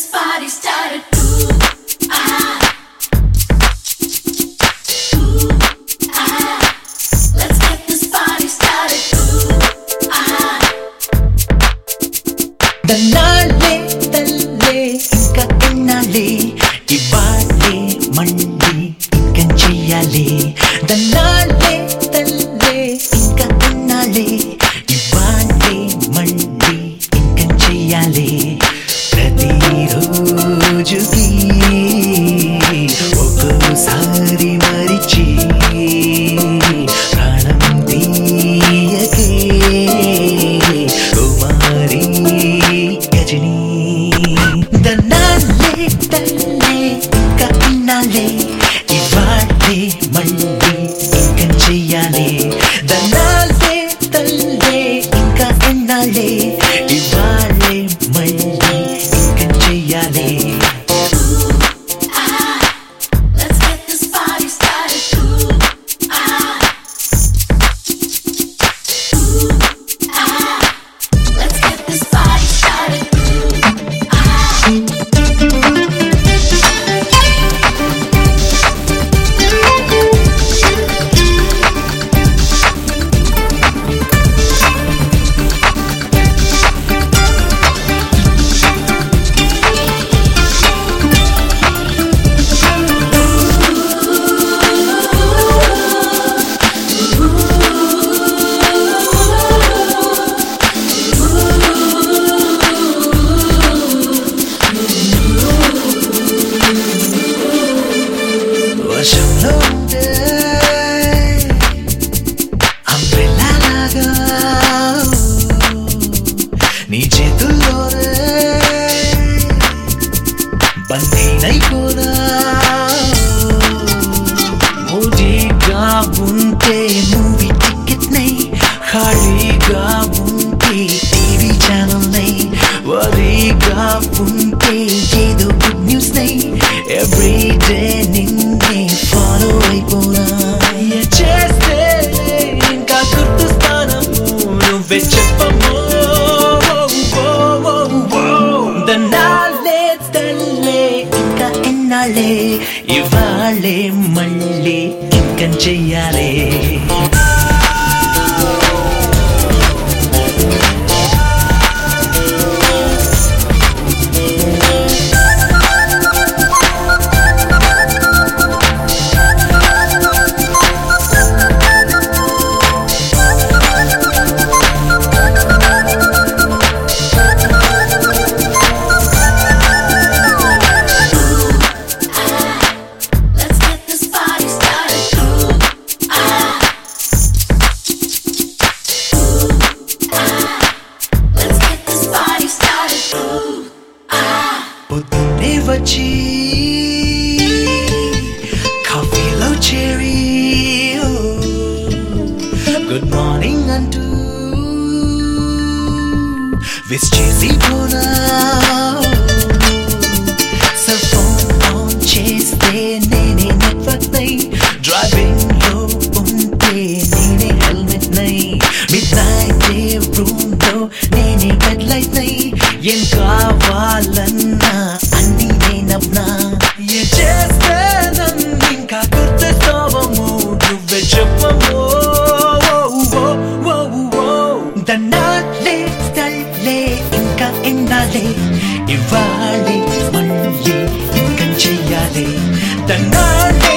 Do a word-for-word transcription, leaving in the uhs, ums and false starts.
this party started. Ooh, ah. Ooh, ah. Let's get this party started. Ooh, ah. Dallale, dalle, inka ennale, ivaale, mandi, inkan cheyale. Dallale, dalle, inka ennale, ivaale, mandi, inkan cheyale. ప్రతిరోజుకి ఒక్కోసారి మరిచి ప్రాణం తీయకే కుమారి గజని. దన్నాలే తల్లే ఇంకా ఇన్నాలే ఇవాళే మళ్ళీ ఇంకా చెయ్యాలే. దన్నాలే తల్లే ఇంకా ఇన్నాలే ఇవాళే మళ్ళీ ఇంకా చెయ్యాలే. Let's get this party started. Ooh, ah. Ooh, ah. Let's get this party started. Ooh, ah. వర్షంలో ఉండే అంబ్రెల్లా లాగా నీ చేతుల్లోనే బందీనైపోనా. మూడీగా ఉంటే మూవీ టికెట్ నై, ఖాళీగా ఉంటే టీవీ ఛానల్ నై, వరీగా ఉంటే ఏదో గుడ్ న్యూస్ నై. ఎవ్రీ డే నిన్నే ఫాలో అయిపోనా. ఏ చేస్తే ఇంకా గుర్తుస్తానము నువ్వే చెప్పము. దన్నాలే తల్లే ఇంకా ఎన్నాళ్ళే ఇవాళే మళ్ళీ ఇంకా చెయ్యాలే. Let's get this party started. Ooh, ah. Ooh, ah. Let's get this party started. Ooh, ah. పొద్దున్నే వచ్చి కాఫీలో చేరి గుడ్ మార్నింగ్ అంటూ విష్ చేసి పోనా. సెల్ ఫోన్ ఆన్ చేస్తే నేనే నెట్వర్క్ నై, డ్రైవింగ్ లో ఉంటే నేనే హెల్మెట్ నై, మిడ్ నైట్ రూమ్ లో నేనే హెడ్ లైట్ నై. ఏం కావాలన్నా అన్ని నేనవ్నా. ఏ చేస్తే నన్ను ఇంకా గుర్తిస్తావము నువ్వే చెప్పము. దన్నాలే తల్లే ఇంకా ఎన్నాలే ఇవాళే మళ్ళీ ఇంకా చెయ్యాలే. దన్నాలే